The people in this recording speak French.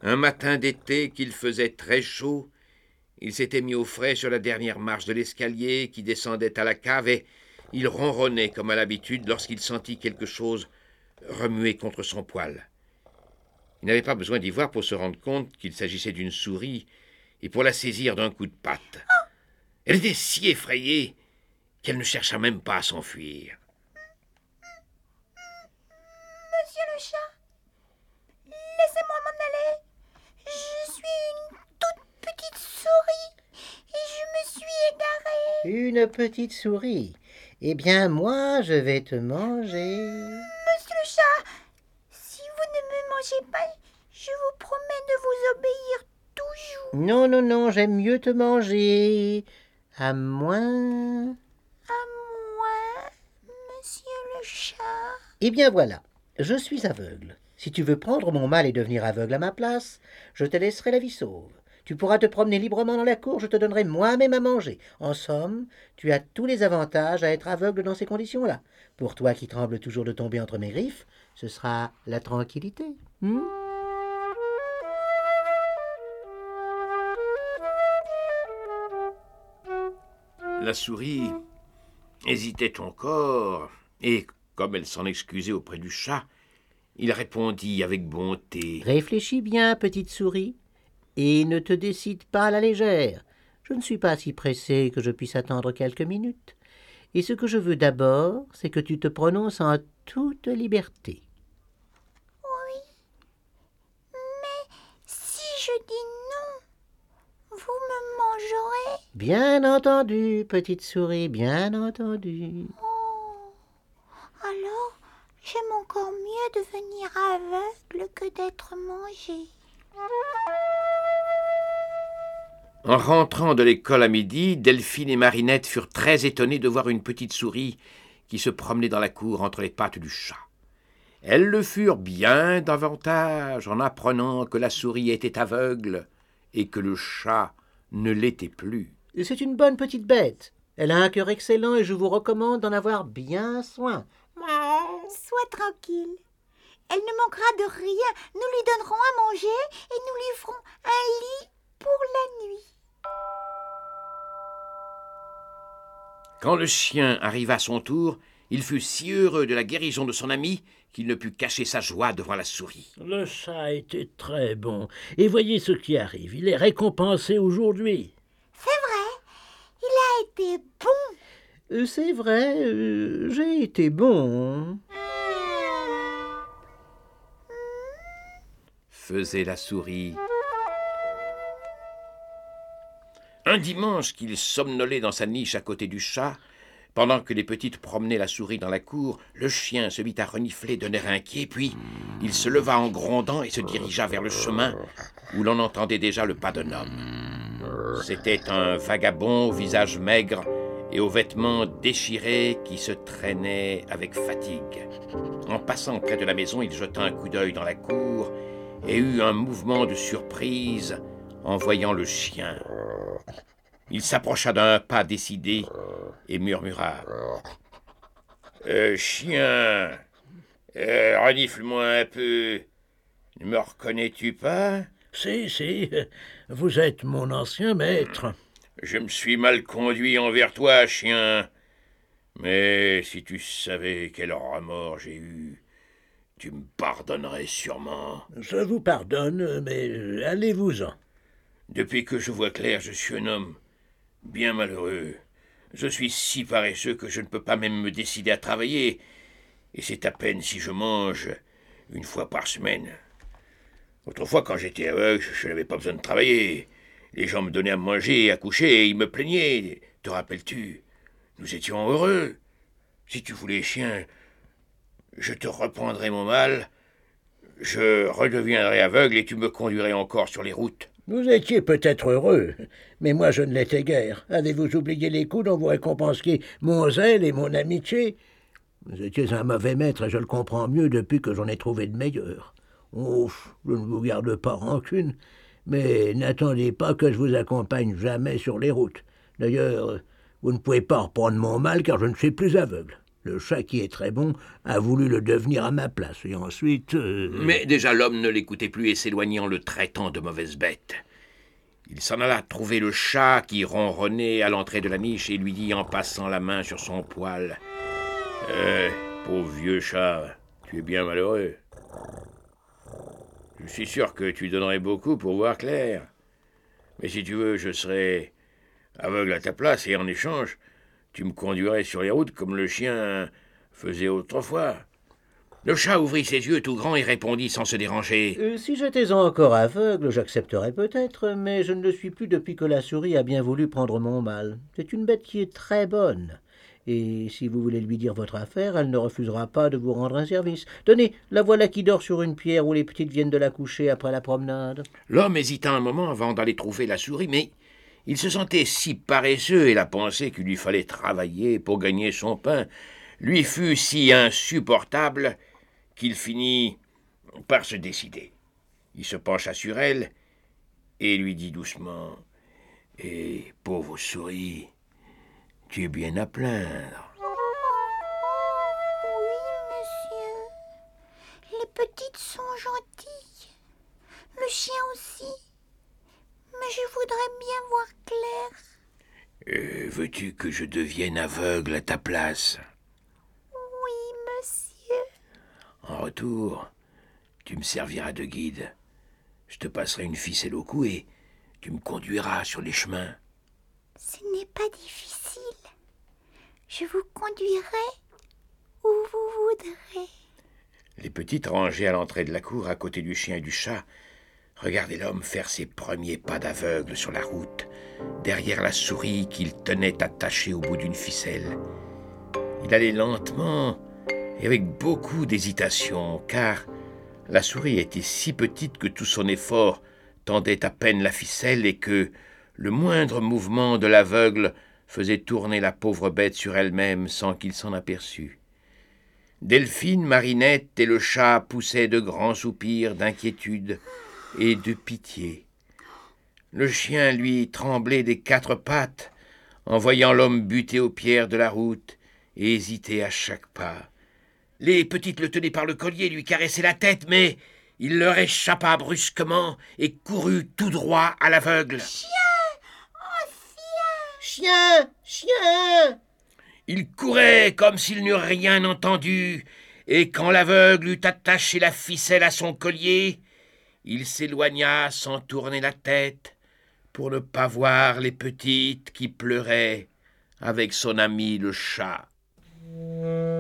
Un matin d'été qu'il faisait très chaud, il s'était mis au frais sur la dernière marche de l'escalier qui descendait à la cave et il ronronnait comme à l'habitude lorsqu'il sentit quelque chose remuer contre son poil. Il n'avait pas besoin d'y voir pour se rendre compte qu'il s'agissait d'une souris et pour la saisir d'un coup de patte. Elle était si effrayée qu'elle ne chercha même pas à s'enfuir. Monsieur le chat, laissez-moi m'en aller. Je suis une toute petite souris et je me suis égarée. Une petite souris. Eh bien, moi, je vais te manger. Monsieur le chat, si vous ne me mangez pas, je vous promets de vous obéir toujours. Non, non, non, j'aime mieux te manger. À moins... À moi, monsieur le chat. Eh bien voilà, je suis aveugle. Si tu veux prendre mon mal et devenir aveugle à ma place, je te laisserai la vie sauve. Tu pourras te promener librement dans la cour, je te donnerai moi-même à manger. En somme, tu as tous les avantages à être aveugle dans ces conditions-là. Pour toi qui trembles toujours de tomber entre mes griffes, ce sera la tranquillité. La souris hésitait encore, et, comme elle s'en excusait auprès du chat, il répondit avec bonté. Réfléchis bien, petite souris, et ne te décide pas à la légère. Je ne suis pas si pressé que je puisse attendre quelques minutes. Et ce que je veux d'abord, c'est que tu te prononces en toute liberté. Oui, mais si je dis non, vous me mangerez. Bien entendu, petite souris, bien entendu. Oh, alors j'aime encore mieux devenir aveugle que d'être mangée. En rentrant de l'école à midi, Delphine et Marinette furent très étonnées de voir une petite souris qui se promenait dans la cour entre les pattes du chat. Elles le furent bien davantage en apprenant que la souris était aveugle et que le chat ne l'était plus. Et c'est une bonne petite bête. Elle a un cœur excellent et je vous recommande d'en avoir bien soin. Sois tranquille. Elle ne manquera de rien. Nous lui donnerons à manger et nous lui ferons un lit pour la nuit. Quand le chien arriva à son tour, il fut si heureux de la guérison de son ami qu'il ne put cacher sa joie devant la souris. Le chat était très bon. Et voyez ce qui arrive. Il est récompensé aujourd'hui. C'est vrai, il a été bon. C'est vrai, j'ai été bon. Faisait la souris. Un dimanche qu'il somnolait dans sa niche à côté du chat, pendant que les petites promenaient la souris dans la cour, le chien se mit à renifler d'un air inquiet, puis il se leva en grondant et se dirigea vers le chemin où l'on entendait déjà le pas d'un homme. C'était un vagabond au visage maigre et aux vêtements déchirés qui se traînait avec fatigue. En passant près de la maison, il jeta un coup d'œil dans la cour et eut un mouvement de surprise en voyant le chien. Il s'approcha d'un pas décidé et murmura « Chien, renifle-moi un peu. Ne me reconnais-tu pas ?» « Si, vous êtes mon ancien maître. » « Je me suis mal conduit envers toi, chien. Mais si tu savais quel remords j'ai eu, tu me pardonnerais sûrement. » « Je vous pardonne, mais allez-vous-en. » Depuis que je vois clair, je suis un homme bien malheureux. Je suis si paresseux que je ne peux pas même me décider à travailler. Et c'est à peine si je mange une fois par semaine. Autrefois, quand j'étais aveugle, je n'avais pas besoin de travailler. Les gens me donnaient à manger et à coucher et ils me plaignaient. Te rappelles-tu? Nous étions heureux. Si tu voulais, chien, je te reprendrais mon mal. Je redeviendrai aveugle et tu me conduirais encore sur les routes. Vous étiez peut-être heureux, mais moi je ne l'étais guère. Avez-vous oublié les coups dont vous récompensiez mon zèle et mon amitié? Vous étiez un mauvais maître et je le comprends mieux depuis que j'en ai trouvé de meilleurs. Ouf, je ne vous garde pas rancune, mais n'attendez pas que je vous accompagne jamais sur les routes. D'ailleurs, vous ne pouvez pas reprendre mon mal car je ne suis plus aveugle. Le chat, qui est très bon, a voulu le devenir à ma place. Et ensuite... Mais déjà l'homme ne l'écoutait plus et s'éloignait en le traitant de mauvaise bête. Il s'en alla trouver le chat qui ronronnait à l'entrée de la niche et lui dit en passant la main sur son poil: « Pauvre vieux chat, tu es bien malheureux. Je suis sûr que tu donnerais beaucoup pour voir clair. Mais si tu veux, je serai aveugle à ta place et en échange, tu me conduirais sur les routes comme le chien faisait autrefois. » Le chat ouvrit ses yeux tout grands et répondit sans se déranger: Si j'étais encore aveugle, j'accepterais peut-être, mais je ne le suis plus depuis que la souris a bien voulu prendre mon mal. C'est une bête qui est très bonne. Et si vous voulez lui dire votre affaire, elle ne refusera pas de vous rendre un service. Tenez, la voilà qui dort sur une pierre où les petites viennent de la coucher après la promenade. L'homme hésita un moment avant d'aller trouver la souris, mais il se sentait si paresseux et la pensée qu'il lui fallait travailler pour gagner son pain lui fut si insupportable qu'il finit par se décider. Il se pencha sur elle et lui dit doucement: « Eh, pauvre souris, tu es bien à plaindre. » Oui, monsieur. Les petites sont gentilles. Le chien aussi. Mais je voudrais bien voir clair. Veux-tu que je devienne aveugle à ta place? Oui, monsieur. En retour, tu me serviras de guide. Je te passerai une ficelle au cou et tu me conduiras sur les chemins. Ce n'est pas difficile. Je vous conduirai où vous voudrez. Les petites rangées à l'entrée de la cour, à côté du chien et du chat, regardaient l'homme faire ses premiers pas d'aveugle sur la route, derrière la souris qu'il tenait attachée au bout d'une ficelle. Il allait lentement et avec beaucoup d'hésitation, car la souris était si petite que tout son effort tendait à peine la ficelle et que le moindre mouvement de l'aveugle faisait tourner la pauvre bête sur elle-même sans qu'il s'en aperçût. Delphine, Marinette et le chat poussaient de grands soupirs d'inquiétude et de pitié. Le chien, lui, tremblait des 4 pattes en voyant l'homme buter aux pierres de la route et hésiter à chaque pas. Les petites le tenaient par le collier, lui caressaient la tête, mais il leur échappa brusquement et courut tout droit à l'aveugle. Chien! Chien! Il courait comme s'il n'eût rien entendu, et quand l'aveugle eut attaché la ficelle à son collier, il s'éloigna sans tourner la tête pour ne pas voir les petites qui pleuraient avec son ami le chat.